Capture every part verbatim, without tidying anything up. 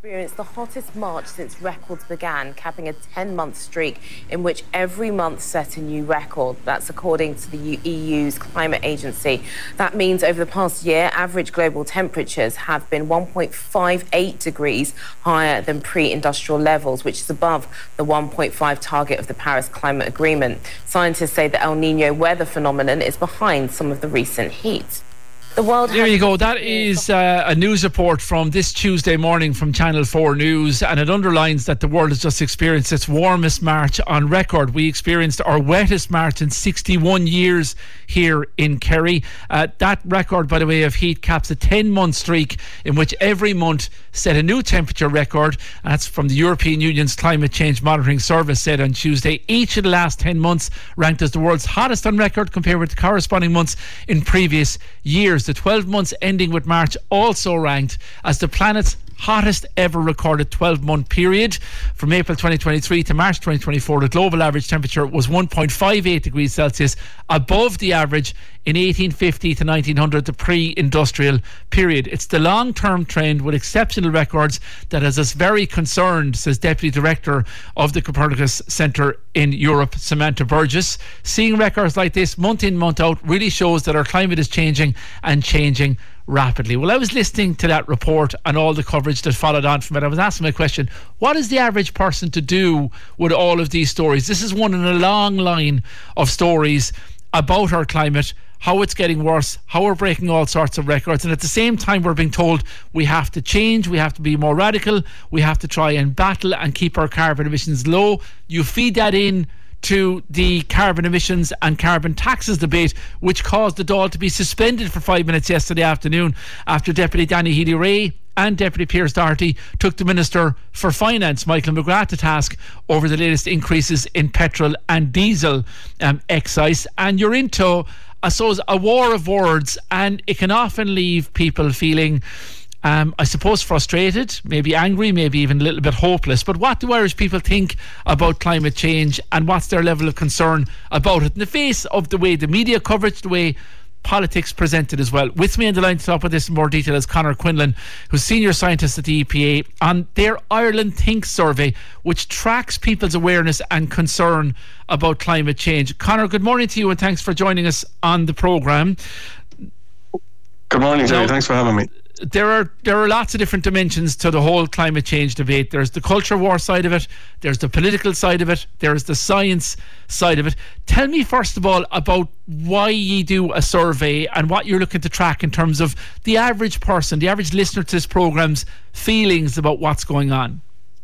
experienced the hottest March since records began, capping a ten-month streak in which every month set a new record. That's according to the E U's climate agency. That means over the past year, average global temperatures have been one point five eight degrees higher than pre-industrial levels, which is above the one point five target of the Paris Climate Agreement. Scientists say the El Niño weather phenomenon is behind some of the recent heat. The world there you go. That is uh, a news report from this Tuesday morning from Channel four News, and it underlines that the world has just experienced its warmest March on record. We experienced our wettest March in sixty-one years here in Kerry. Uh, that record, by the way, of heat caps a ten-month streak in which every month set a new temperature record. That's from the European Union's Climate Change Monitoring Service, said on Tuesday. Each of the last ten months ranked as the world's hottest on record compared with the corresponding months in previous years. The twelve months ending with March also ranked as the planet's hottest ever recorded twelve-month period. From April twenty twenty-three to March twenty twenty-four, the global average temperature was one point five eight degrees Celsius above the average in eighteen fifty to nineteen hundred, the pre-industrial period. It's the long-term trend with exceptional records that has us very concerned, says Deputy Director of the Copernicus Centre in Europe, Samantha Burgess. Seeing records like this month in, month out really shows that our climate is changing and changing rapidly. Well, I was listening to that report and all the coverage that followed on from it. I was asking my question, what is the average person to do with all of these stories? This is one in a long line of stories about our climate, how it's getting worse, how we're breaking all sorts of records, and at the same time we're being told we have to change, we have to be more radical, we have to try and battle and keep our carbon emissions low. You feed that in to the carbon emissions and carbon taxes debate, which caused the Dáil to be suspended for five minutes yesterday afternoon after Deputy Danny Healy-Rae and Deputy Piers Doherty took the Minister for Finance, Michael McGrath, to task over the latest increases in petrol and diesel um, excise. And you're into, I suppose, a war of words, and it can often leave people feeling Um, I suppose frustrated, maybe angry, maybe even a little bit hopeless. But what do Irish people think about climate change, and what's their level of concern about it in the face of the way the media coverage, the way politics presented as well? With me on the line to talk about this in more detail is Conor Quinlan, who's Senior Scientist at the E P A, on their Ireland Think survey, which tracks people's awareness and concern about climate change. Conor, good morning to you, and thanks for joining us on the programme. Good morning, Jerry. Thanks for having me. There are there are lots of different dimensions to the whole climate change debate. There's the culture war side of it, there's the political side of it, there's the science side of it. Tell me first of all about why you do a survey and what you're looking to track in terms of the average person, the average listener to this program's feelings about what's going on.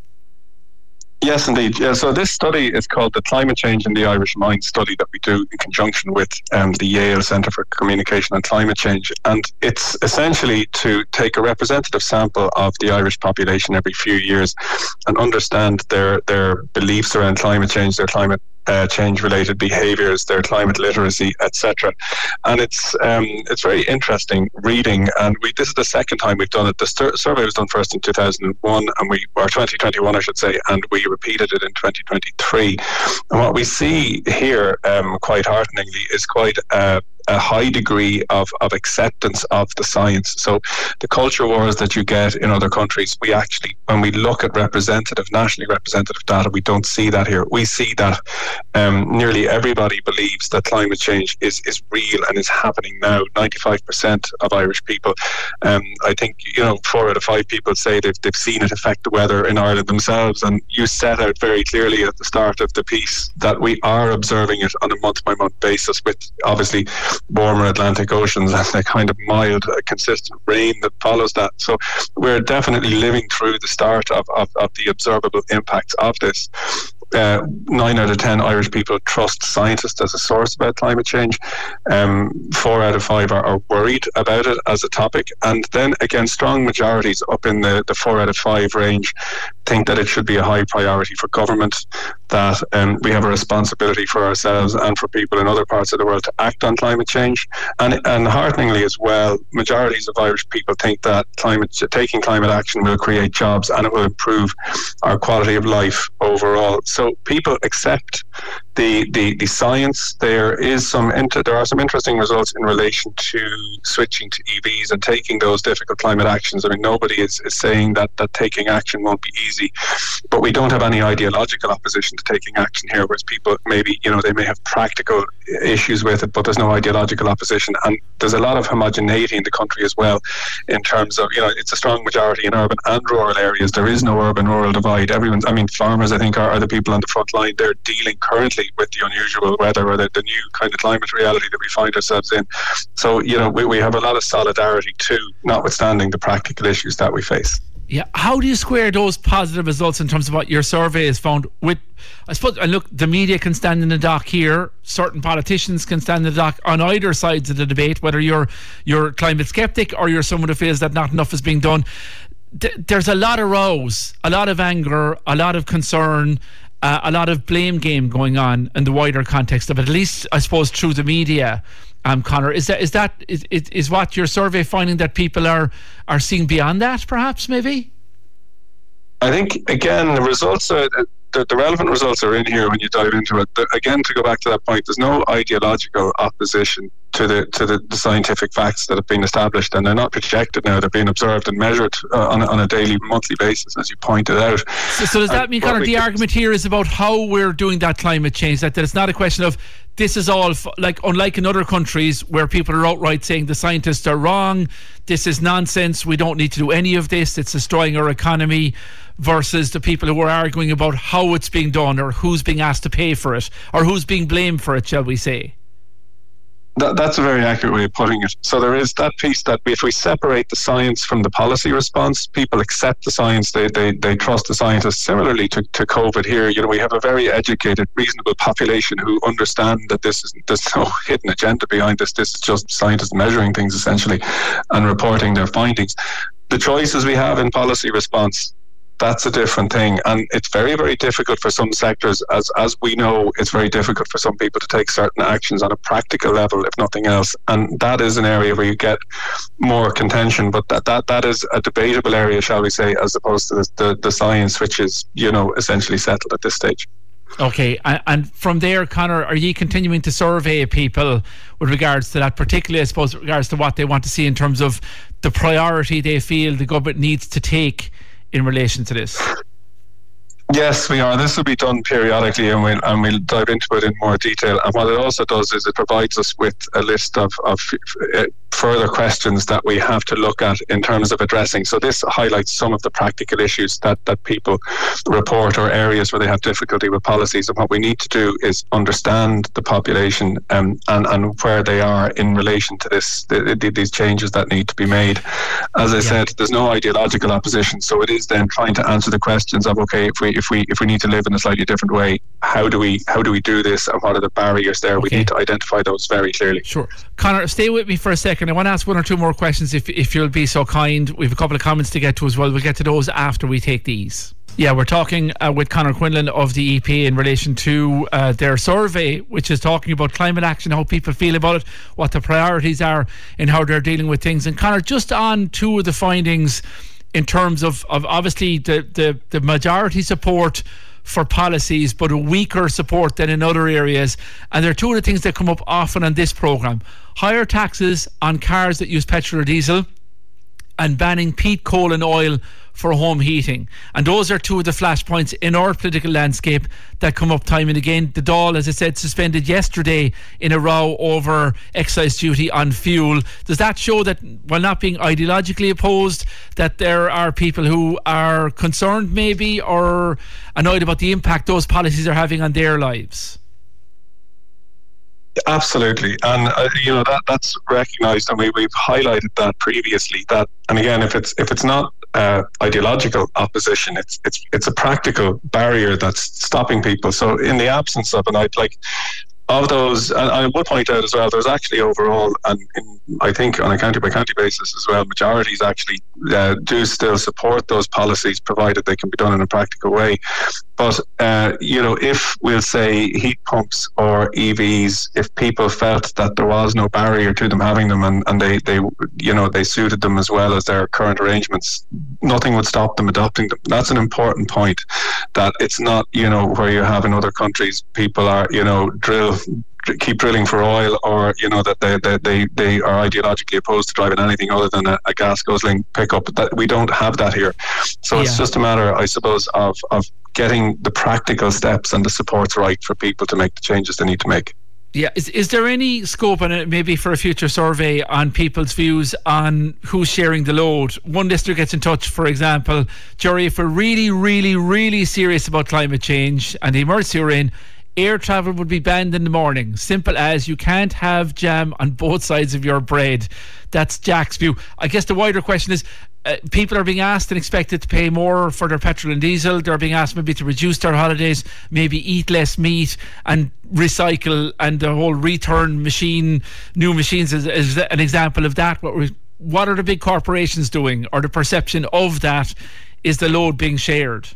Yes, indeed. Yeah, so this study is called the Climate Change in the Irish Mind study that we do in conjunction with um, the Yale Centre for Communication and Climate Change. And it's essentially to take a representative sample of the Irish population every few years and understand their, their beliefs around climate change, their climate Uh, change-related behaviours, their climate literacy, et cetera. And it's um, it's very interesting reading. And we this is the second time we've done it. The st- survey was done first in two thousand one, and we or twenty twenty-one, I should say, and we repeated it in twenty twenty-three. And what we see here, um, quite hearteningly, is quite a a high degree of, of acceptance of the science. So the culture wars that you get in other countries, we actually, when we look at representative, nationally representative data, we don't see that here. We see that um, nearly everybody believes that climate change is, is real and is happening now. ninety-five percent of Irish people, um, I think, you know, four out of five people say they've, they've seen it affect the weather in Ireland themselves. And you set out very clearly at the start of the piece that we are observing it on a month-by-month basis, with obviously warmer Atlantic oceans and the kind of mild, uh, consistent rain that follows that. So we're definitely living through the start of, of, of the observable impacts of this. Uh, nine out of ten Irish people trust scientists as a source about climate change. Um, four out of five are, are worried about it as a topic. And then again, strong majorities up in the, the four out of five range think that it should be a high priority for government, that um, we have a responsibility for ourselves and for people in other parts of the world to act on climate change. And, and hearteningly as well, majorities of Irish people think that climate taking climate action will create jobs and it will improve our quality of life overall. So people accept the, the, the science, there is some inter, there are some interesting results in relation to switching to E Vs and taking those difficult climate actions. I mean, nobody is, is saying that, that taking action won't be easy, but we don't have any ideological opposition to taking action here, whereas people maybe, you know, they may have practical issues with it, but there's no ideological opposition. And there's a lot of homogeneity in the country as well, in terms of, you know, it's a strong majority in urban and rural areas. There is no urban-rural divide. Everyone's, I mean, farmers, I think, are, are the people on the front line. They're dealing currently with the unusual weather or the, the new kind of climate reality that we find ourselves in. So, you know, we, we have a lot of solidarity too, notwithstanding the practical issues that we face. Yeah, how do you square those positive results in terms of what your survey has found with, I suppose, and look, the media can stand in the dock here, certain politicians can stand in the dock on either sides of the debate, whether you're you're climate skeptic or you're someone who feels that not enough is being done. D- there's a lot of rows, a lot of anger, a lot of concern, uh, a lot of blame game going on in the wider context of it, at least, I suppose, through the media. Um, Conor, is that is that is, is what your survey finding, that people are are seeing beyond that, perhaps, maybe? I think, again, the results are, the, the relevant results are in here when you dive into it. The, again, to go back to that point, there's no ideological opposition to the to the, the scientific facts that have been established, and they're not projected now. They're being observed and measured uh, on, a, on a daily, monthly basis, as you pointed out. So, so does that and mean, Conor, the argument here is about how we're doing that climate change, that, that it's not a question of this is all, f- like unlike in other countries where people are outright saying the scientists are wrong, this is nonsense, we don't need to do any of this, it's destroying our economy, versus the people who are arguing about how it's being done or who's being asked to pay for it or who's being blamed for it, shall we say. That, that's a very accurate way of putting it. So there is that piece that if we separate the science from the policy response, people accept the science, they they, they trust the scientists. Similarly to, to COVID here, you know, we have a very educated, reasonable population who understand that this is, there's no hidden agenda behind this. This is just scientists measuring things essentially and reporting their findings. The choices we have in policy response, that's a different thing, and it's very, very difficult for some sectors, as as we know, it's very difficult for some people to take certain actions on a practical level, if nothing else, and that is an area where you get more contention, but that that, that is a debatable area, shall we say, as opposed to the, the, the science, which is, you know, essentially settled at this stage. Okay, and from there, Conor, are you continuing to survey people with regards to that, particularly, I suppose, with regards to what they want to see in terms of the priority they feel the government needs to take in relation to this? Yes, we are. This will be done periodically, and we'll, and we'll dive into it in more detail. And what it also does is it provides us with a list of, of uh, further questions that we have to look at in terms of addressing. So this highlights some of the practical issues that, that people report, or areas where they have difficulty with policies. And what we need to do is understand the population um, and, and where they are in relation to this, the, the, these changes that need to be made. As I yeah. said, there's no ideological opposition. So it is then trying to answer the questions of, okay, if we if we if we need to live in a slightly different way, how do we how do we do this, and what are the barriers there? Okay. We need to identify those very clearly. Sure. Conor, stay with me for a second. I want to ask one or two more questions, if if you'll be so kind. We have a couple of comments to get to as well. We'll get to those after we take these. Yeah, we're talking uh, with Conor Quinlan of the E P A in relation to uh, their survey, which is talking about climate action, how people feel about it, what the priorities are, and how they're dealing with things. And Conor, just on two of the findings in terms of, of obviously the, the, the majority support for policies, but a weaker support than in other areas. And there are two of the things that come up often on this programme: higher taxes on cars that use petrol or diesel, and banning peat, coal and oil for home heating. And those are two of the flashpoints in our political landscape that come up time and again. The Dáil, as I said, suspended yesterday in a row over excise duty on fuel. Does that show that, while not being ideologically opposed, that there are people who are concerned maybe or annoyed about the impact those policies are having on their lives? Absolutely, and uh, you know that that's recognised, and we, we've highlighted that previously. That, and again, if it's if it's not uh, ideological opposition, it's it's it's a practical barrier that's stopping people. So, in the absence of, and I'd like of those, and I would point out as well, there's actually overall, and in, I think on a county by county basis as well, majorities actually uh, do still support those policies, provided they can be done in a practical way. But, uh, you know, if we'll say heat pumps or E Vs, if people felt that there was no barrier to them having them and, and they, they, you know, they suited them as well as their current arrangements, nothing would stop them adopting them. That's an important point, that it's not, you know, where you have in other countries, people are, you know, drill keep drilling for oil, or you know that they they, they, they are ideologically opposed to driving anything other than a, a gas guzzling pickup. That we don't have that here, so yeah. It's just a matter, I suppose, of of getting the practical steps and the supports right for people to make the changes they need to make. Yeah, is is there any scope, and maybe for a future survey, on people's views on who's sharing the load? One listener gets in touch, for example, Jerry, if we're really, really, really serious about climate change and the emergency we're in, air travel would be banned in the morning. Simple as, you can't have jam on both sides of your bread. That's Jack's view. I guess the wider question is, uh, people are being asked and expected to pay more for their petrol and diesel. They're being asked maybe to reduce their holidays, maybe eat less meat and recycle, and the whole return machine, new machines is, is an example of that. What, we, what are the big corporations doing, or the perception of that? Is the load being shared?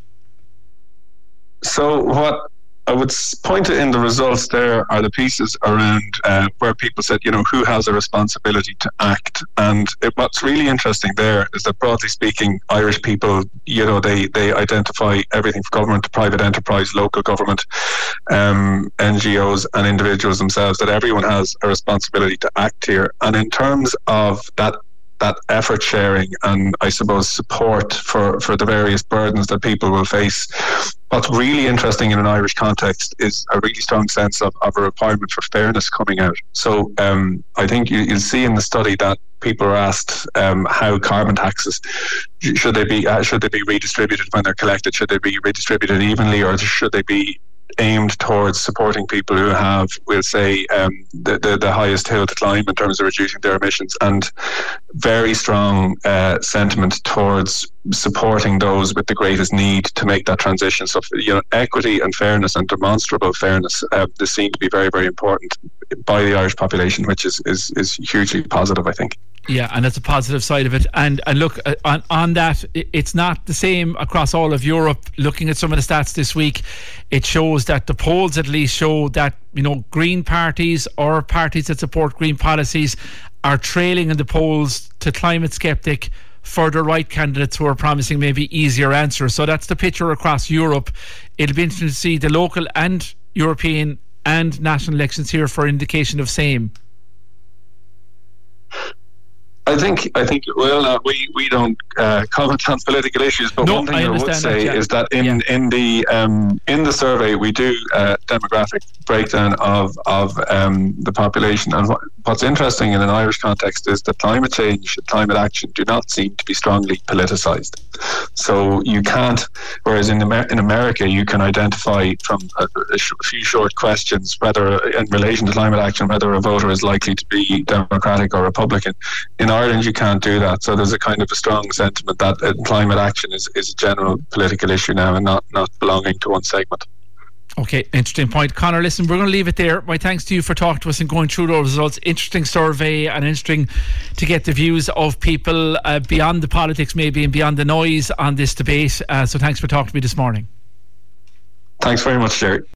So what I would point to in the results there are the pieces around uh, where people said, you know, who has a responsibility to act. And it, what's really interesting there is that, broadly speaking, Irish people, you know, they, they identify everything from government to private enterprise, local government, um, N G Os and individuals themselves, that everyone has a responsibility to act here. And in terms of that that effort sharing and, I suppose, support for, for the various burdens that people will face, what's really interesting in an Irish context is a really strong sense of, of a requirement for fairness coming out. So um, I think you, you'll see in the study that people are asked um, how carbon taxes, should they be uh, should they be redistributed when they're collected? Should they be redistributed evenly, or should they be aimed towards supporting people who have, we'll say, um, the, the, the highest hill to climb in terms of reducing their emissions, and very strong uh, sentiment towards supporting those with the greatest need to make that transition. So, you know, equity and fairness and demonstrable fairness, uh, this seem to be very, very important by the Irish population, which is, is, is hugely positive, I think. Yeah, and that's a positive side of it. And and look, uh, on, on that, it's not the same across all of Europe. Looking at some of the stats this week, it shows that the polls at least show that, you know, green parties or parties that support green policies are trailing in the polls to climate skeptic for the right candidates who are promising maybe easier answers. So that's the picture across Europe. It'll be interesting to see the local and European and national elections here for indication of same. I think I think well uh, we we don't uh, comment on political issues, but no, one thing I, I would say that, yeah. is that in yeah. in the um, in the survey we do uh, demographic breakdown of of um, the population, and what, what's interesting in an Irish context is that climate change, climate action, do not seem to be strongly politicised. So you can't, whereas in Amer- in America you can identify from a, a, sh- a few short questions whether, in relation to climate action, whether a voter is likely to be Democratic or Republican. In Ireland you can't do that, so there's a kind of a strong sentiment that uh, climate action is, is a general political issue now and not, not belonging to one segment. Okay, interesting point. Conor, listen, we're going to leave it there. My thanks to you for talking to us and going through those results. Interesting survey, and interesting to get the views of people uh, beyond the politics maybe and beyond the noise on this debate. Uh, so thanks for talking to me this morning. Thanks very much, Jerry.